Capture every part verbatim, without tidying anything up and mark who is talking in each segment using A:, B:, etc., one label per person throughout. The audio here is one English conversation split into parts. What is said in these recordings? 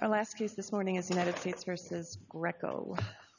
A: Our last case this morning is United States v. Greco.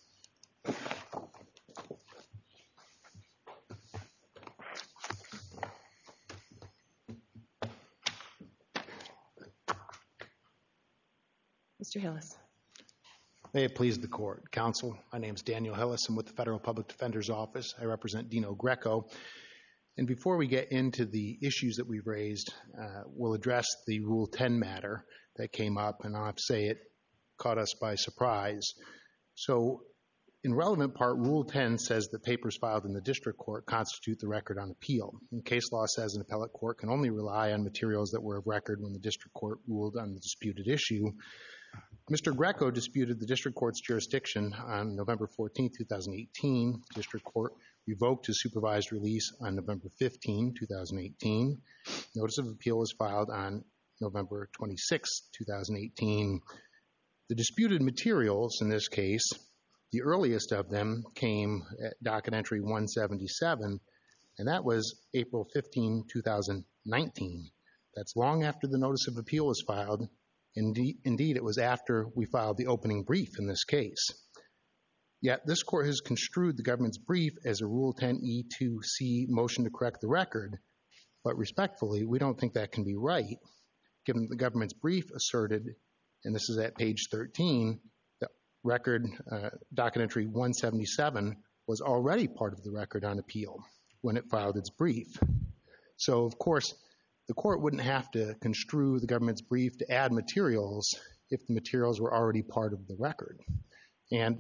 A: Mister Hillis.
B: May it please the Court. Counsel, my name is Daniel Hillis. I'm with the Federal Public Defender's Office. I represent Dino Greco. And before we get into the issues that we've raised, uh, we'll address the Rule ten matter that came up, and I'll have to say it caught us by surprise. So, in relevant part, Rule ten says that papers filed in the district court constitute the record on appeal. And case law says an appellate court can only rely on materials that were of record when the district court ruled on the disputed issue. Mister Greco disputed the district court's jurisdiction on November fourteenth, two thousand eighteen. District court revoked his supervised release on November fifteenth, two thousand eighteen. Notice of appeal was filed on November twenty-sixth, two thousand eighteen. The disputed materials in this case, the earliest of them came at docket entry one seventy-seven, and that was April fifteenth, two thousand nineteen. That's long after the notice of appeal was filed. Indeed, indeed, it was after we filed the opening brief in this case. Yet this court has construed the government's brief as a Rule ten E two C motion to correct the record, but respectfully, we don't think that can be right, given that the government's brief asserted, and this is at page thirteen, that record uh, docket entry one seventy-seven was already part of the record on appeal when it filed its brief. So, of course, the court wouldn't have to construe the government's brief to add materials if the materials were already part of the record. And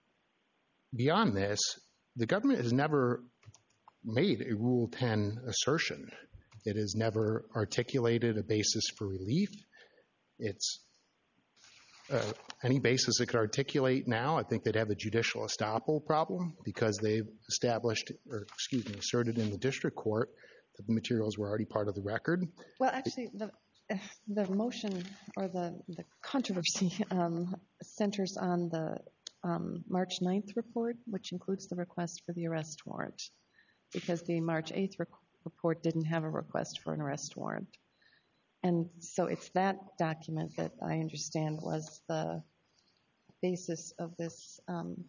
B: beyond this, the government has never made a Rule ten assertion. It has never articulated a basis for relief. It's uh, any basis it could articulate now, I think they'd have a judicial estoppel problem because they've established, or excuse me, asserted in the district court that the materials were already part of the record.
A: Well, actually, the the motion or the, the controversy um, centers on the um, March ninth report, which includes the request for the arrest warrant, because the March eighth rec- report didn't have a request for an arrest warrant. And so it's that document that I understand was the basis of this um,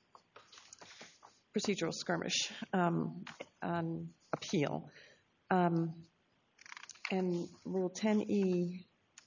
A: procedural skirmish um, on appeal. Um, and Rule ten E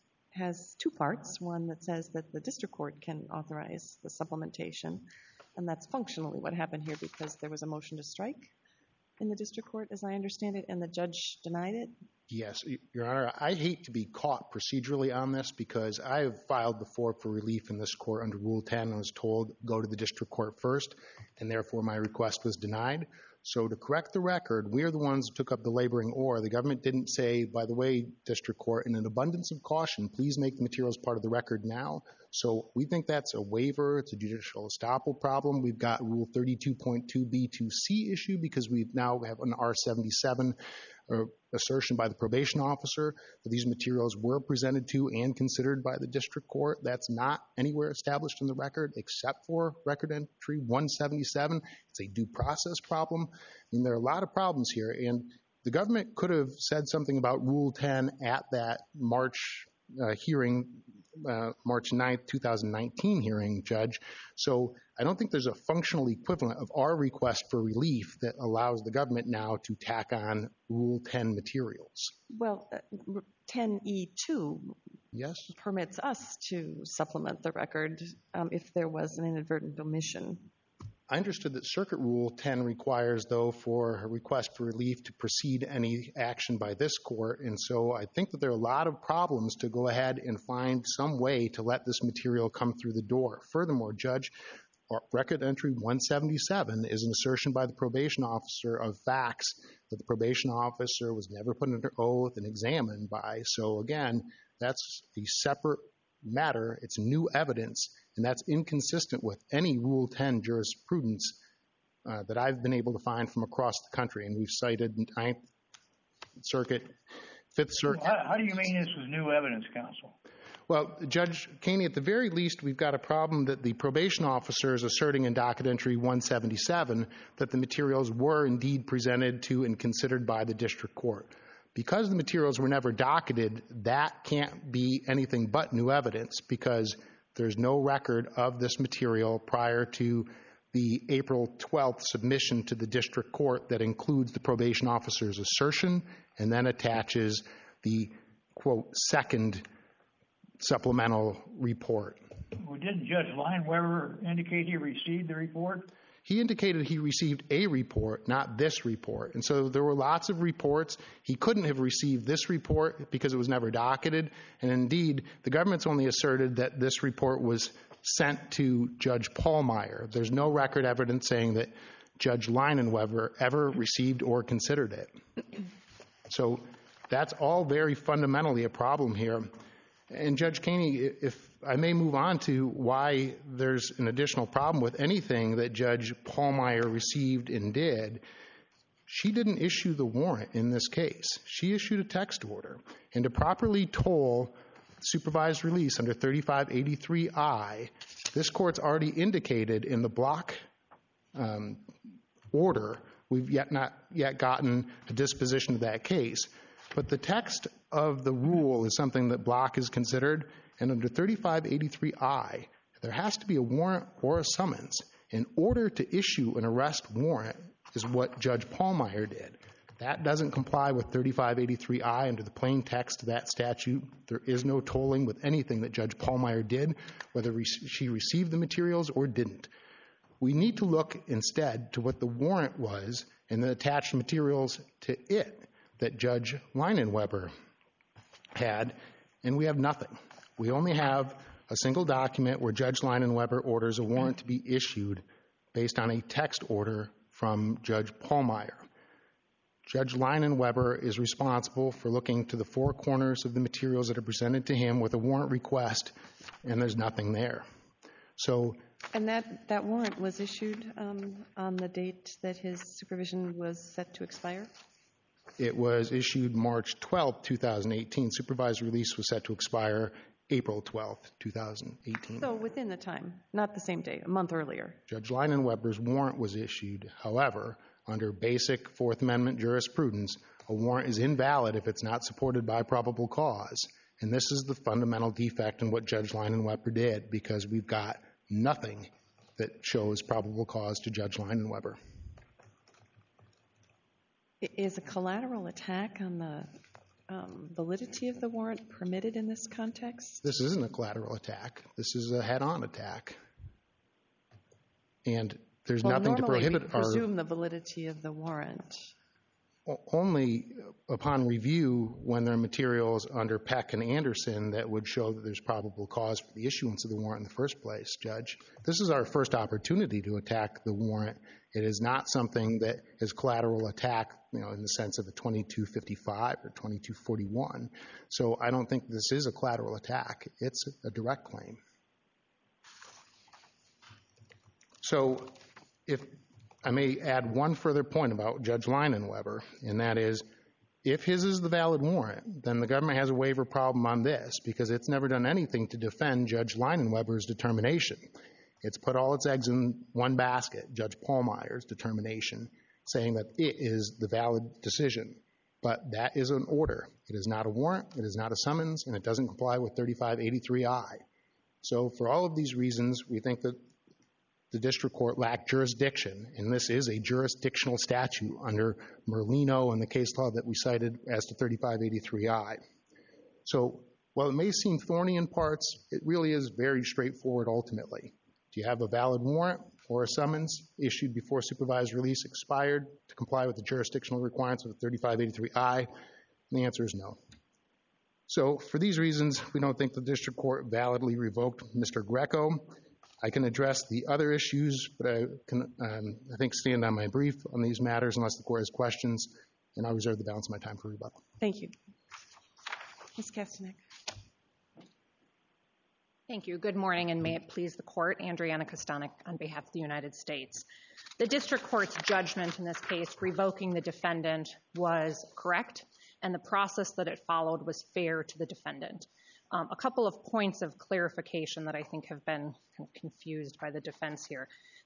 A: has two parts, one that says that the district court can authorize the supplementation, and that's functionally what happened here because there was a motion to strike in the district court, as I understand it, and the judge denied it.
B: Yes, Your Honor, I hate to be caught procedurally on this because I have filed before for relief in this court under Rule ten and was told go to the district court first, and therefore my request was denied. So to correct the record, we are the ones who took up the laboring oar. The government didn't say, by the way, district court, in an abundance of caution, please make the materials part of the record now. So we think that's a waiver. It's a judicial estoppel problem. We've got Rule thirty-two point two B two C issue because we now have an R seventy-seven uh, assertion by the probation officer that these materials were presented to and considered by the district court. That's not anywhere established in the record except for record entry one seventy-seven. It's a due process problem. I mean, there are a lot of problems here, and the government could have said something about Rule ten at that March uh, hearing, uh, March ninth, two thousand nineteen hearing, Judge. So I don't think there's a functional equivalent of our request for relief that allows the government now to tack on Rule ten materials.
A: Well, uh, ten E two
B: yes?
A: permits us to supplement the record um, if there was an inadvertent omission.
B: I understood that Circuit Rule ten requires, though, for a request for relief to precede any action by this court, and so I think that there are a lot of problems to go ahead and find some way to let this material come through the door. Furthermore, Judge, record entry one seventy-seven is an assertion by the probation officer of facts that the probation officer was never put under oath and examined by. So again, that's a separate matter. It's new evidence, and that's inconsistent with any Rule ten jurisprudence uh, that I've been able to find from across the country. And we've cited Ninth Circuit, Fifth Circuit.
C: How, how do you mean this was new evidence, counsel?
B: Well, Judge Kaney, at the very least, we've got a problem that the probation officer is asserting in docket entry one seventy-seven that the materials were indeed presented to and considered by the district court. Because the materials were never docketed, that can't be anything but new evidence because there's no record of this material prior to the April twelfth submission to the district court that includes the probation officer's assertion and then attaches the, quote, second supplemental report.
C: Well, didn't Judge Lineweber indicate he received the report?
B: He indicated he received a report, not this report. And so there were lots of reports. He couldn't have received this report because it was never docketed. And indeed, the government's only asserted that this report was sent to Judge Pallmeyer. There's no record evidence saying that Judge Lineweber ever received or considered it. So that's all very fundamentally a problem here. And Judge Kaney, if I may move on to why there's an additional problem with anything that Judge Pallmeyer received and did, she didn't issue the warrant in this case. She issued a text order. And to properly toll supervised release under thirty-five eighty-three I, this court's already indicated in the block um, order, we've yet not yet gotten a disposition of that case. But the text of the rule is something that block is considered. And under thirty-five eighty-three I, there has to be a warrant or a summons. In order to issue an arrest warrant is what Judge Pallmeyer did. That doesn't comply with thirty-five eighty-three I under the plain text of that statute. There is no tolling with anything that Judge Pallmeyer did, whether she received the materials or didn't. We need to look instead to what the warrant was and the attached materials to it that Judge Lineweber had, and we have nothing. We only have a single document where Judge Lineweber orders a warrant to be issued based on a text order from Judge Pallmeyer. Judge Lineweber is responsible for looking to the four corners of the materials that are presented to him with a warrant request, and there's nothing there. So,
A: and that, that warrant was issued um, on the date that his supervision was set to expire?
B: It was issued March twelfth, two thousand eighteen. Supervised release was set to expire April twelfth, two thousand eighteen.
A: So within the time, not the same day, a month earlier.
B: Judge Lineweber's warrant was issued. However, under basic Fourth Amendment jurisprudence, a warrant is invalid if it's not supported by probable cause. And this is the fundamental defect in what Judge Lineweber did, because we've got nothing that shows probable cause to Judge Lineweber.
A: Is a collateral attack on the um, validity of the warrant permitted in this context?
B: This isn't a collateral attack. This is a head-on attack. And there's
A: well,
B: nothing to prohibit
A: we presume our, the validity of the warrant.
B: Only upon review when there are materials under Peck and Anderson that would show that there's probable cause for the issuance of the warrant in the first place, Judge. This is our first opportunity to attack the warrant. It is not something that is collateral attack, you know, in the sense of a twenty-two fifty-five or twenty-two forty-one. So I don't think this is a collateral attack. It's a direct claim. So if I may add one further point about Judge Lineweber, and that is, if his is the valid warrant, then the government has a waiver problem on this, because it's never done anything to defend Judge Lineweber's determination. It's put all its eggs in one basket, Judge Pallmeyer's determination, saying that it is the valid decision. But that is an order. It is not a warrant, it is not a summons, and it doesn't comply with thirty-five eighty-three I. So for all of these reasons, we think that the district court lacked jurisdiction, and this is a jurisdictional statute under Merlino and the case law that we cited as to thirty-five eighty-three I. So while it may seem thorny in parts, it really is very straightforward ultimately. Do you have a valid warrant or a summons issued before supervised release expired to comply with the jurisdictional requirements of thirty-five eighty-three I? And the answer is no. So for these reasons, we don't think the district court validly revoked Mister Greco. I can address the other issues, but I can, um, I think, stand on my brief on these matters unless the court has questions, and I'll reserve the balance of my time for rebuttal.
A: Thank you. Miz Kastanek.
D: Thank you. Good morning, and may it please the court. Andriana Kastanek on behalf of the United States. The district court's judgment in this case revoking the defendant was correct, and the process that it followed was fair to the defendant. Um, a couple of points of clarification that I think have been kind of confused by the defense here.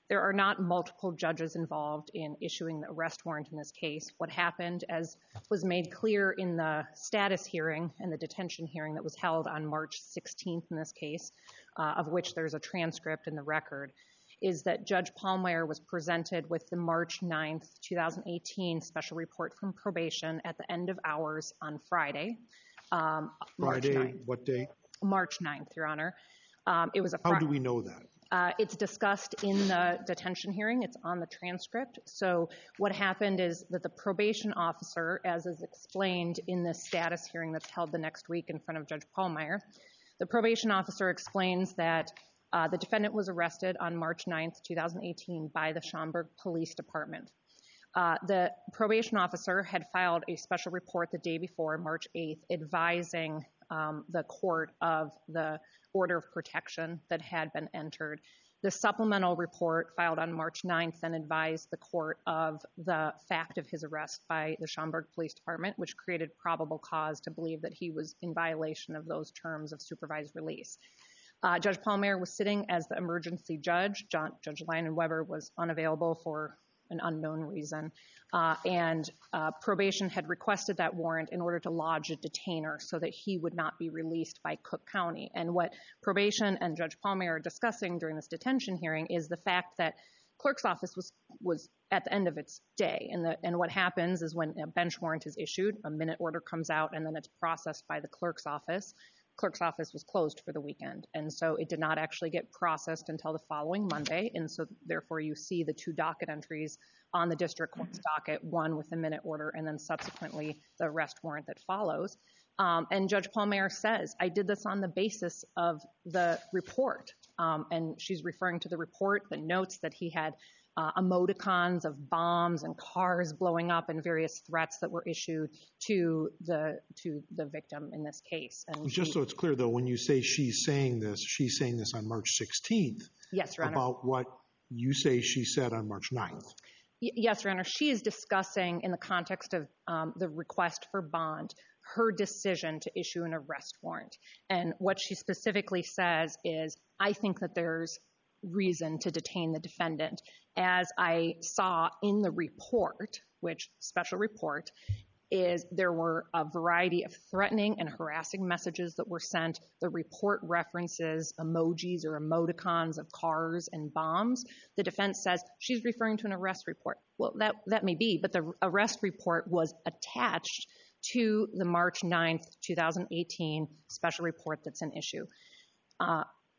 D: There are not multiple judges involved in issuing the arrest warrant in this case. What happened, as was made clear in the status hearing and the detention hearing that was held on March sixteenth in this case, uh, of which there's a transcript in the record, is that Judge Pallmeyer was presented with the March ninth, two thousand eighteen special report from probation at the end of hours on Friday. Um,
E: Friday,
D: March ninth.
E: What date?
D: March ninth, Your Honor. Um, it was a.
E: How do we know that?
D: Uh, it's discussed in the detention hearing. It's on the transcript. So what happened is that the probation officer, as is explained in the status hearing that's held the next week in front of Judge Pallmeyer, the probation officer explains that uh, the defendant was arrested on March ninth, two thousand eighteen by the Schaumburg Police Department. Uh, the probation officer had filed a special report the day before, March eighth, advising um, the court of the order of protection that had been entered. The supplemental report filed on March ninth then advised the court of the fact of his arrest by the Schaumburg Police Department, which created probable cause to believe that he was in violation of those terms of supervised release. Uh, Judge Pallmeyer was sitting as the emergency judge. John, Judge Lyon-Weber was unavailable for an unknown reason, uh, and uh, probation had requested that warrant in order to lodge a detainer so that he would not be released by Cook County. And what probation and Judge Pallmeyer are discussing during this detention hearing is the fact that clerk's office was was at the end of its day, and the and what happens is when a bench warrant is issued, a minute order comes out, and then it's processed by the clerk's office. Clerk's office was closed for the weekend, and so it did not actually get processed until the following Monday, and so therefore you see the two docket entries on the district court's docket, one with the minute order and then subsequently the arrest warrant that follows. Um, and Judge Pallmeyer says, I did this on the basis of the report, um, and she's referring to the report, the notes that he had Uh, emoticons of bombs and cars blowing up and various threats that were issued to the to the victim in this case. And
E: Just
D: she,
E: so it's clear, though, when you say she's saying this, she's saying this on March sixteenth.
D: Yes, Your Honor.
E: About what you say she said on March ninth.
D: Y- yes, Your Honor. She is discussing in the context of um, the request for bond her decision to issue an arrest warrant. And what she specifically says is, I think that there's reason to detain the defendant. As I saw in the report, which special report, is there were a variety of threatening and harassing messages that were sent. The report references emojis or emoticons of cars and bombs. The defense says she's referring to an arrest report. Well, that, that may be, but the arrest report was attached to the March ninth, two thousand eighteen special report that's an issue. Uh,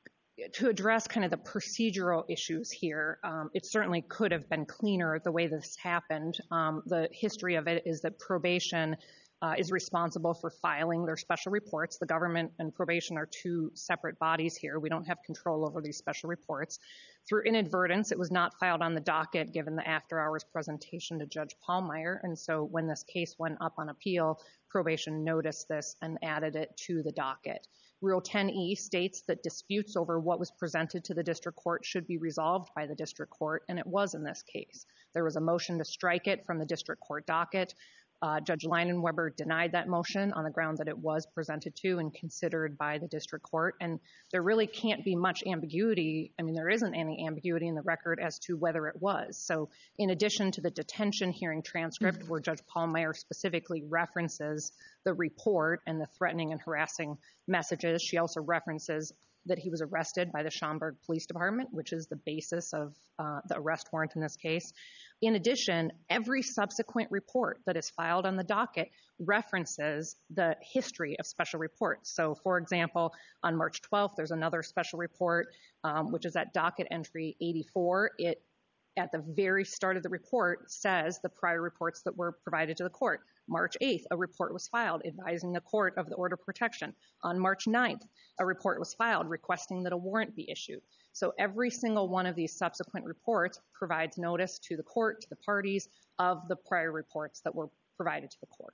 D: To address kind of the procedural issues here, um, it certainly could have been cleaner the way this happened. Um, the history of it is that probation uh, is responsible for filing their special reports. The government and probation are two separate bodies here. We don't have control over these special reports. Through inadvertence, it was not filed on the docket given the after-hours presentation to Judge Pallmeyer. And so when this case went up on appeal, probation noticed this and added it to the docket. Rule ten E states that disputes over what was presented to the district court should be resolved by the district court, and it was in this case. There was a motion to strike it from the district court docket. Uh, Judge Lyon-Weber denied that motion on the ground that it was presented to and considered by the district court, and there really can't be much ambiguity. I mean, there isn't any ambiguity in the record as to whether it was. So in addition to the detention hearing transcript, mm-hmm. where Judge Pallmeyer specifically references the report and the threatening and harassing messages, she also references that he was arrested by the Schaumburg Police Department, which is the basis of uh, the arrest warrant in this case. In addition, every subsequent report that is filed on the docket references the history of special reports. So, for example, on March twelfth, there's another special report, um, which is at docket entry eighty-four. It, at the very start of the report, says the prior reports that were provided to the court. March eighth, a report was filed advising the court of the order of protection. On March ninth, a report was filed requesting that a warrant be issued. So every single one of these subsequent reports provides notice to the court, to the parties, of the prior reports that were provided to the court.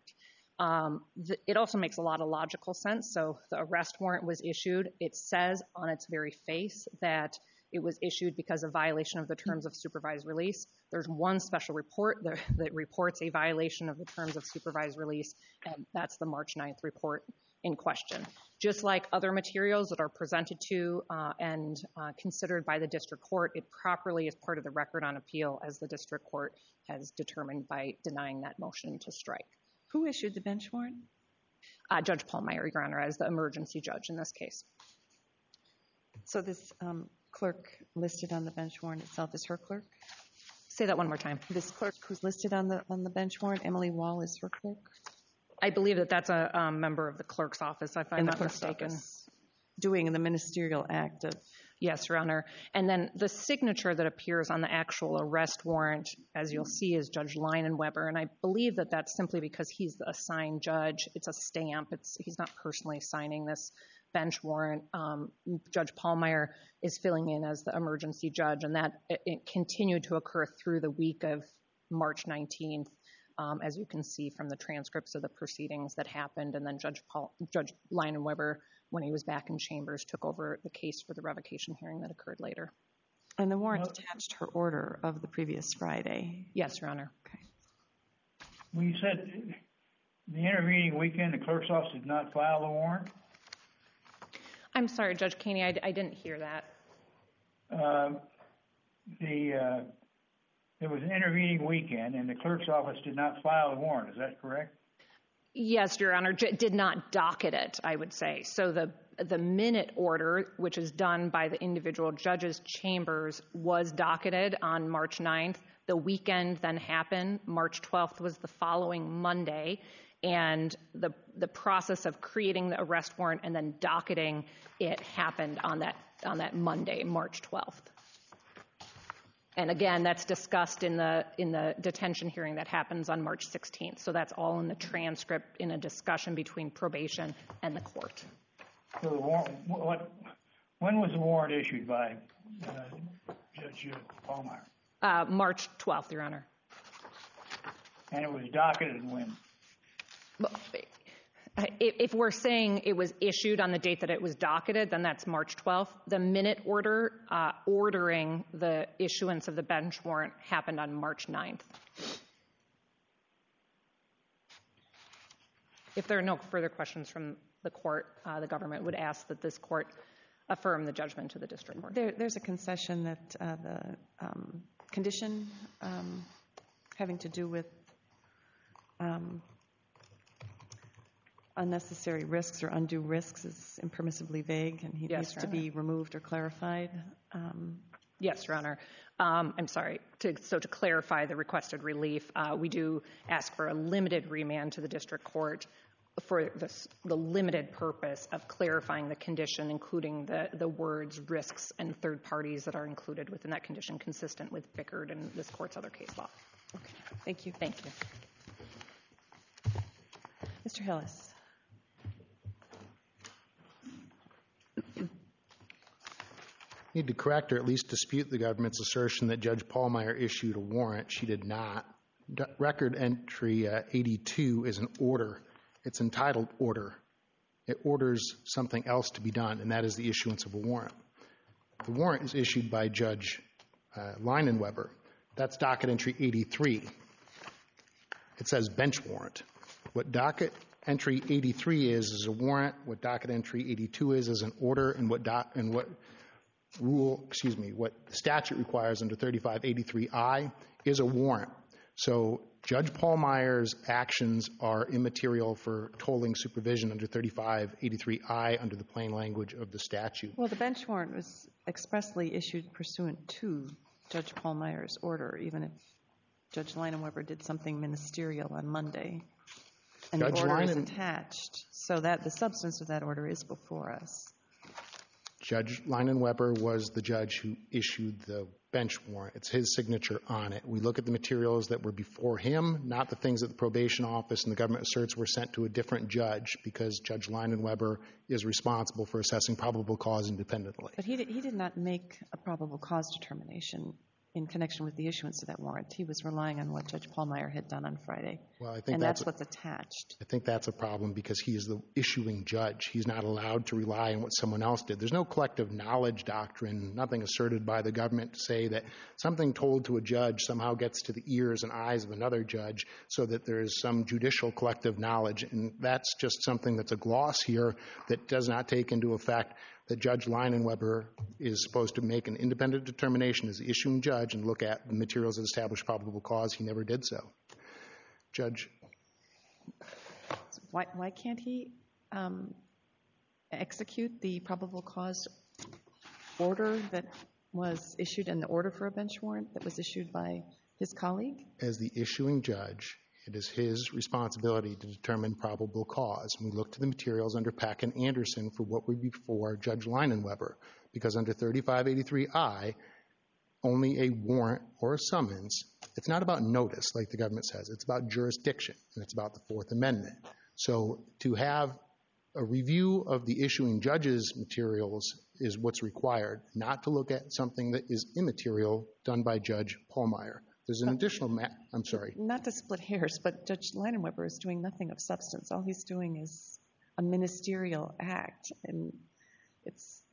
D: Um, th- it also makes a lot of logical sense. So the arrest warrant was issued. It says on its very face that it was issued because of violation of the terms of supervised release. There's one special report that, that reports a violation of the terms of supervised release, and that's the March ninth report in question. Just like other materials that are presented to uh, and uh, considered by the district court, it properly is part of the record on appeal, as the district court has determined by denying that motion to strike.
A: Who issued the bench warrant?
D: Uh, Judge Pallmeyer, Your Honor, as the emergency judge in this case.
A: So this um, clerk listed on the bench warrant itself is her clerk?
D: Say that one more time.
A: This clerk who's listed on the on the bench warrant, Emily Wall, is her clerk?
D: I believe that that's a um, member of the clerk's office, if I'm
A: In the
D: not
A: clerk's
D: mistaken.
A: office, doing the ministerial act of.
D: Yes, Your Honor. And then the signature that appears on the actual arrest warrant, as you'll see, is Judge Leinenweber. And I believe that that's simply because he's the assigned judge. It's a stamp. It's, he's not personally signing this bench warrant. Um, Judge Pallmeyer is filling in as the emergency judge, and that it, it continued to occur through the week of March nineteenth, um, as you can see from the transcripts of the proceedings that happened. And then Judge, Paul, Judge Leinenweber, when he was back in chambers, took over the case for the revocation hearing that occurred later.
A: And the warrant attached her order of the previous Friday.
D: Yes, Your Honor.
A: Okay.
C: Well, you said the intervening weekend, the clerk's office did not file the warrant?
D: I'm sorry, Judge Caney, I, I didn't hear that.
C: Uh, the uh, there was an intervening weekend, and the clerk's office did not file the warrant. Is that correct?
D: Yes, Your Honor, j- did not docket it, I would say. So the the minute order, which is done by the individual judges' chambers, was docketed on March ninth. The weekend then happened. March twelfth was the following Monday. And the the process of creating the arrest warrant and then docketing it happened on that on that Monday, March twelfth. And again, that's discussed in the in the detention hearing that happens on March sixteenth. So that's all in the transcript in a discussion between probation and the court.
C: So the warrant, what, when was the warrant issued by uh, Judge Pallmeyer?
D: Uh, March twelfth, Your Honor.
C: And it was docketed when?
D: If we're saying it was issued on the date that it was docketed, then that's March twelfth. The minute order uh, ordering the issuance of the bench warrant happened on March ninth. If there are no further questions from the court, uh, the government would ask that this court affirm the judgment to the district court.
A: There, there's a concession that uh, the um, condition um, having to do with um, unnecessary risks or undue risks is impermissibly vague, and he
D: Yes,
A: needs
D: Your
A: to
D: Honor.
A: be removed or clarified. Um,
D: Yes, Your Honor. Um, I'm sorry. To, so to clarify the requested relief, uh, we do ask for a limited remand to the district court for this, the limited purpose of clarifying the condition, including the, the words risks and third parties that are included within that condition, consistent with Bickard and this court's other case law.
A: okay, thank you.
D: Thank you.
A: Mister Hillis.
B: Need to correct or at least dispute the government's assertion that Judge Pallmeyer issued a warrant. She did not. D- Record entry uh, eighty-two is an order. It's entitled order. It orders something else to be done, and that is the issuance of a warrant. The warrant is issued by Judge uh, Leinenweber. That's docket entry eighty-three. It says bench warrant. What docket entry eighty-three is is a warrant. What docket entry eighty-two is is an order, and what doc, and what rule, excuse me, what the statute requires under thirty-five eighty-three I is a warrant. So Judge Pallmeyer's actions are immaterial for tolling supervision under thirty-five eighty-three I under the plain language of the statute.
A: Well, the bench warrant was expressly issued pursuant to Judge Pallmeyer's order, even if Judge Leinenweber did something ministerial on Monday. And
B: Judge
A: the order is
B: Leinen-
A: attached, so that the substance of that order is before us.
B: Judge Leinenweber was the judge who issued the bench warrant. It's his signature on it. We look at the materials that were before him, not the things that the probation office and the government asserts were sent to a different judge, because Judge Leinenweber is responsible for assessing probable cause independently.
A: But he did, he did not make a probable cause determination in connection with the issuance of that warrant. He was relying on what Judge Pallmeyer had done on Friday.
B: Well, I think
A: and
B: that's,
A: that's what's attached.
B: I think that's a problem because he is the issuing judge. He's not allowed to rely on what someone else did. There's no collective knowledge doctrine, nothing asserted by the government to say that something told to a judge somehow gets to the ears and eyes of another judge so that there is some judicial collective knowledge. And that's just something that's a gloss here that does not take into effect that Judge Leinenweber is supposed to make an independent determination as the issuing judge and look at the materials that establish probable cause. He never did so. Judge?
A: Why, why can't he um, execute the probable cause order that was issued and the order for a bench warrant that was issued by his colleague?
B: As the issuing judge, it is his responsibility to determine probable cause. And we look to the materials under Peck and Anderson for what would be before Judge Leinenweber, because under thirty-five eighty-three I, only a warrant or a summons, it's not about notice like the government says, it's about jurisdiction, and it's about the Fourth Amendment. So to have a review of the issuing judge's materials is what's required, not to look at something that is immaterial done by Judge Pallmeyer. There's an additional, ma- I'm sorry.
A: Not to split hairs, but Judge Leinenweber is doing nothing of substance. All he's doing is a ministerial act. And it's,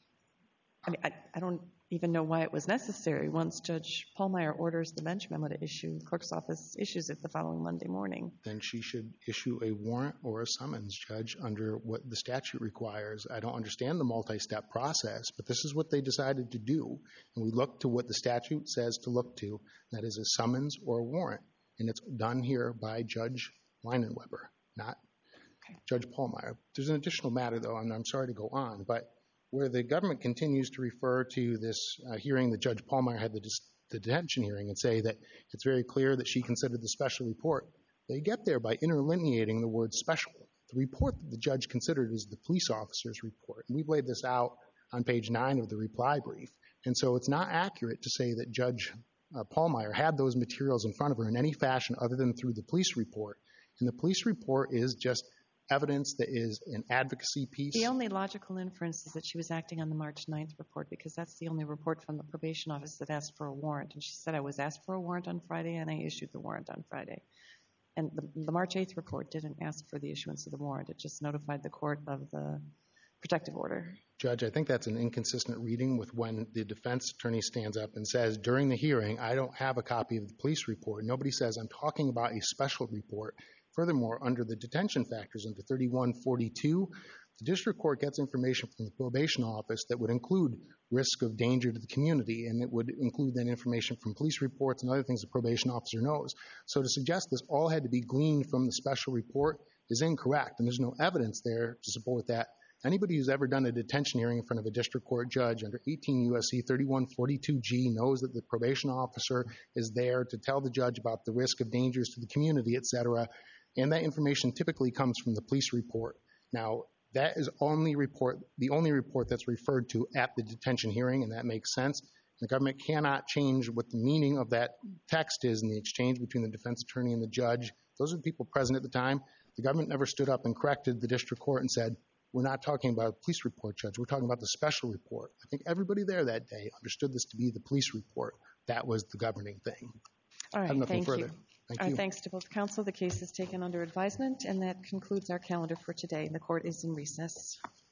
A: I mean, I, I don't even know why it was necessary. Once Judge Pallmeyer orders the bench memo to issue, the clerk's office issues it the following Monday morning.
B: Then she should issue a warrant or a summons, Judge, under what the statute requires. I don't understand the multi-step process, but this is what they decided to do. And we look to what the statute says to look to. That is a summons or a warrant. And it's done here by Judge Leinenweber, not okay. Judge Pallmeyer. There's an additional matter, though, and I'm sorry to go on, but where the government continues to refer to this uh, hearing that Judge Pallmeyer had, the, dis- the detention hearing, and say that it's very clear that she considered the special report, they get there by interlineating the word special. The report that the judge considered is the police officer's report. And we've laid this out on page nine of the reply brief. And so it's not accurate to say that Judge uh, Pallmeyer had those materials in front of her in any fashion other than through the police report. And the police report is just evidence that is an advocacy piece.
A: The only logical inference is that she was acting on the March ninth report because that's the only report from the probation office that asked for a warrant. And she said, I was asked for a warrant on Friday and I issued the warrant on Friday. And the, the March eighth report didn't ask for the issuance of the warrant. It just notified the court of the protective order.
B: Judge, I think that's an inconsistent reading with when the defense attorney stands up and says, during the hearing, I don't have a copy of the police report. Nobody says I'm talking about a special report. Furthermore, under the detention factors under thirty-one forty-two, the district court gets information from the probation office that would include risk of danger to the community, and it would include then information from police reports and other things the probation officer knows. So to suggest this all had to be gleaned from the special report is incorrect, and there's no evidence there to support that. Anybody who's ever done a detention hearing in front of a district court judge under eighteen U S C thirty-one forty-two G knows that the probation officer is there to tell the judge about the risk of dangers to the community, et cetera. And that information typically comes from the police report. Now, that is only report, the only report that's referred to at the detention hearing, and that makes sense. The government cannot change what the meaning of that text is in the exchange between the defense attorney and the judge. Those are the people present at the time. The government never stood up and corrected the district court and said, we're not talking about a police report, Judge. We're talking about the special report. I think everybody there that day understood this to be the police report. That was the governing thing.
A: All right,
B: I have nothing
A: thank
B: further.
A: you.
B: Thank
A: Our
B: you.
A: thanks to both counsel. The case is taken under advisement, and that concludes our calendar for today. The court is in recess.